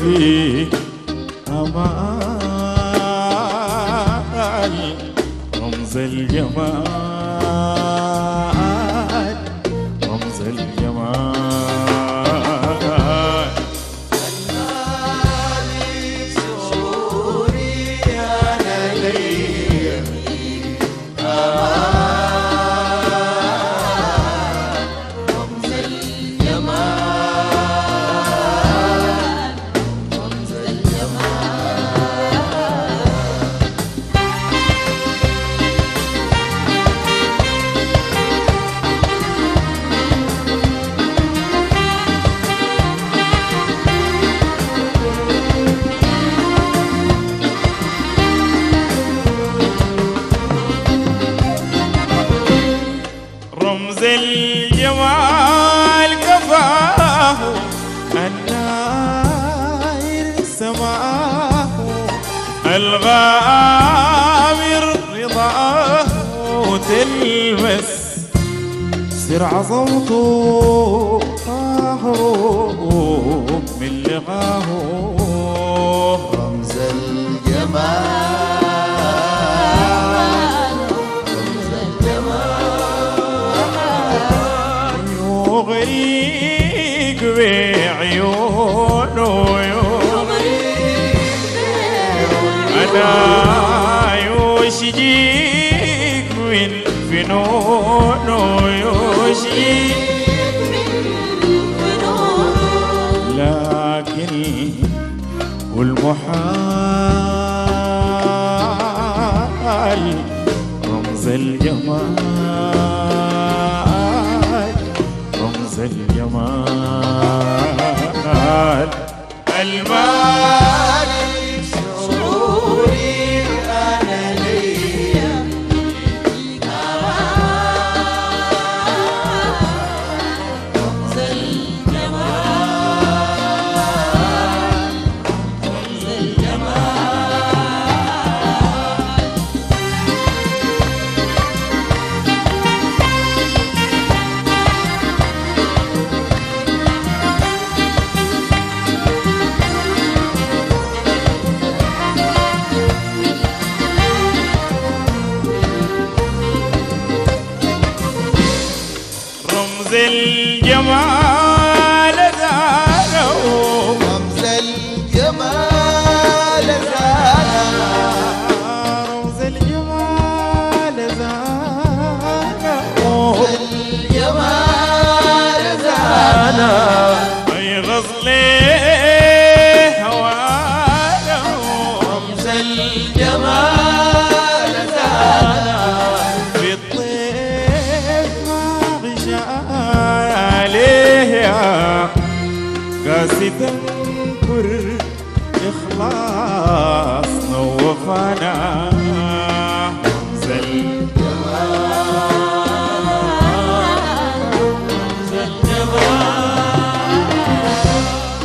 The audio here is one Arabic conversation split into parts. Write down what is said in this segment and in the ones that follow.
قلبي أمال رمز الجمال رمز الجمال رمز الجمال كفاه الناير سماه الغامر رضاه تلمس سر عظمته من لقاه رمز الجمال رمز الجمال يغريك بعيونه أنا يشجيك من فنونه يشجيك لكن والمحال رمز الجمال رمز الجمال المال شعوري أنا ليا رمز الجمال رمز الجمال رمز الجمال زانه رمز الجمال زانا رمز الجمال زانه الجمال زانا أي غزلي هوانه رمز الجمال زانا في الطيف ما غشى عليه قاسي تنكر إخلاصنا ووفانا رمز رمز الجمال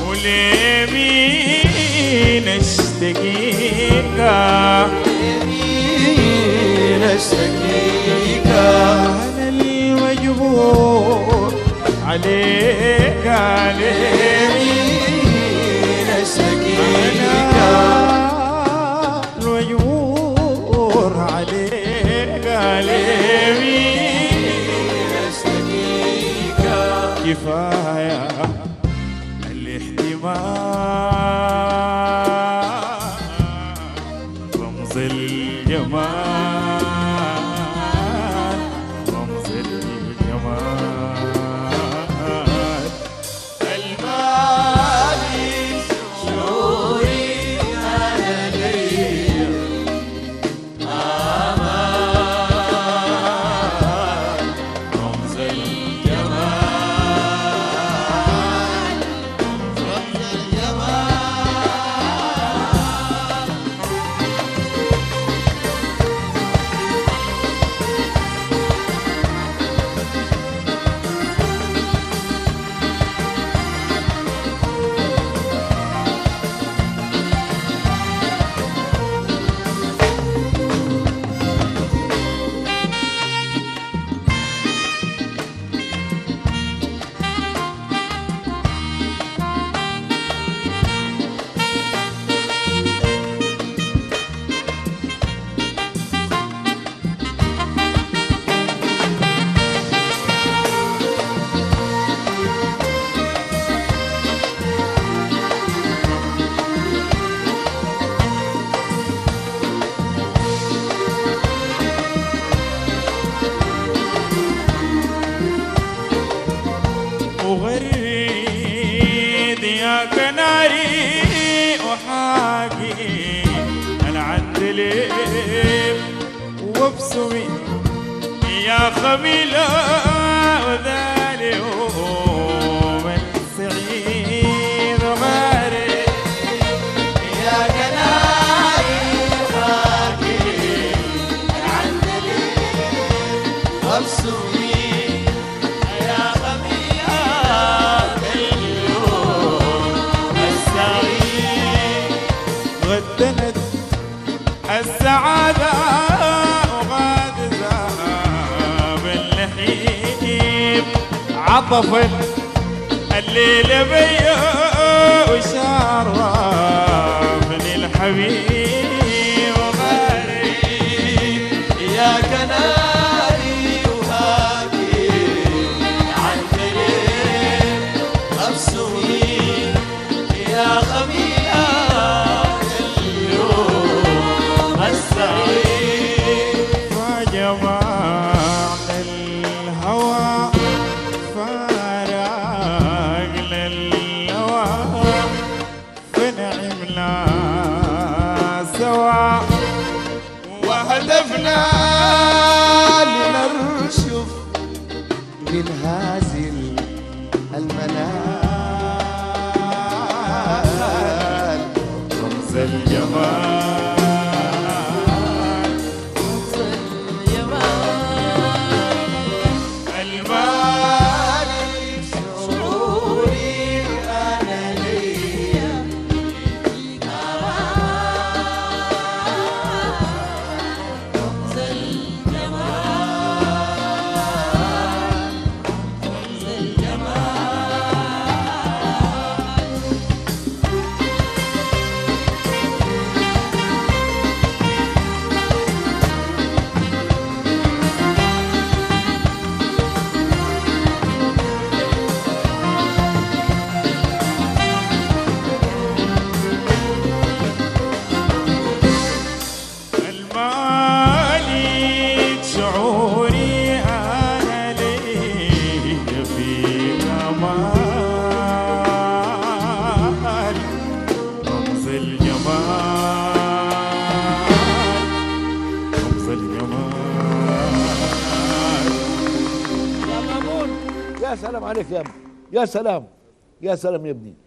وليمين اشتكيك يمين اشتكيك أنا المجبور عليك يمين اشتكيك المجبور عليك اليمين اشتكيك كفاية الاحتمال رمز الجمال رمز الجمال المالي شعوري أنا ليا آمال رمز الجمال رمز الجمال وابسمي يا خميلة وذا اليوم السعيد غاري يا كناري حاكي عن دليل وابسمي يا خميلة اليوم السعيد غدنت السعادة وغاد ذهب اللحيم عطف الليل بيا وشرفني الحبيب وغاري يا كناري وهاكي عن دليل وابسمي يا خميلة اليوم السعيد فجمعنا الهوى فارق للهوى فنعمنا سوا وهدفنا لنرشف من هذه المنال رمز الجمال المال شعوري أنا ليا المالي شعوري أنا لي في كمال رمز الجمال رمز الجمال يا مامون، يا سلام عليك يا ابني، يا سلام، يا سلام يا ابني.